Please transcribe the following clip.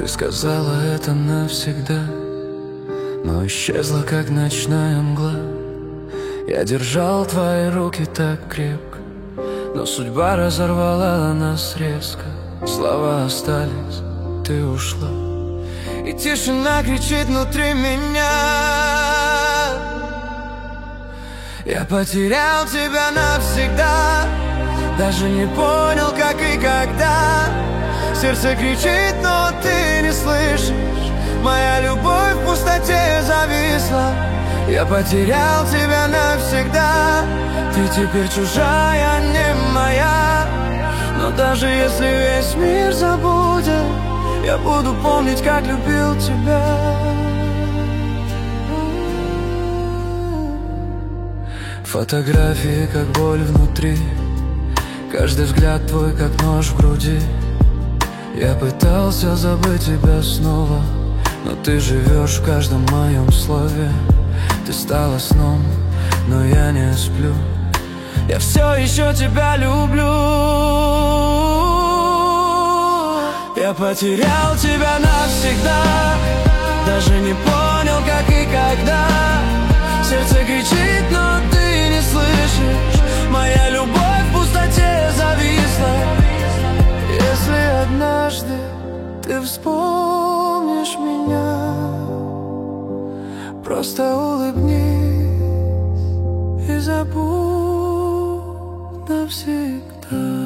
Ты сказала это навсегда, но исчезла, как ночная мгла. Я держал твои руки так крепко, но судьба разорвала нас резко. Слова остались, ты ушла, и тишина кричит внутри меня. Я потерял тебя навсегда, даже не понял, как и когда. Сердце кричит, но ты не слышишь. Моя любовь в пустоте зависла. Я потерял тебя навсегда. Ты теперь чужая, не моя. Но даже если весь мир забудет, я буду помнить, как любил тебя. Фотографии, как боль внутри, каждый взгляд твой, как нож в груди. Я пытался забыть тебя снова, но ты живешь в каждом моем слове. Ты стала сном, но я не сплю. Я все еще тебя люблю. Я потерял тебя навсегда, даже не понял, как и когда. Сердце кричит, но ты не слышишь. Моя любовь в пустоте зависла. Если однажды ты вспомнишь меня, просто улыбнись и забудь навсегда.